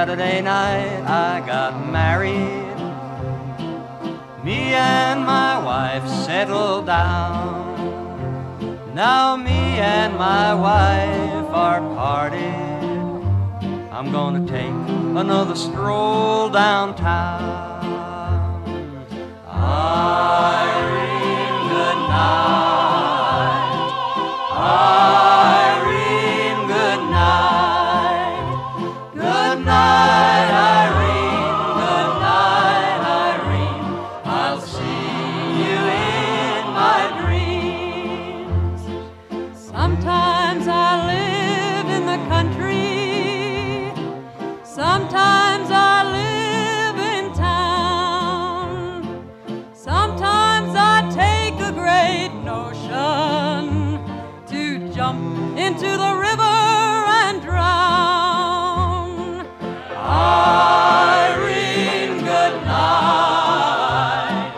Saturday night I got married. Me and my wife settled down. Now me and my wife are parted. I'm gonna take another stroll downtown. Irene, good night. Irene, good night. Good night, Irene. Good night, Irene. I'll see you in my dreams. Sometimes I live in the country. Sometimes I live in town. Sometimes I take a great notion to jump into the river and drown. Irene, good night.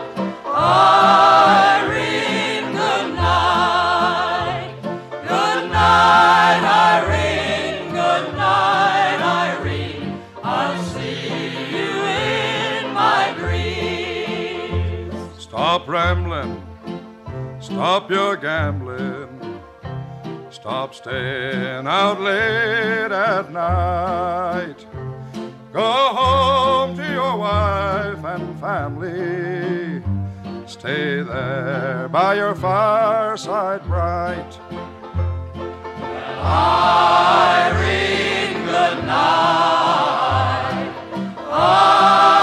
Irene, good night. Good night, Irene. Good night, Irene. I'll see you in my dreams. Stop rambling, stop your gambling, stop staying out late at night. Go home to your wife and family. Stay there by your fireside bright. Irene, good night.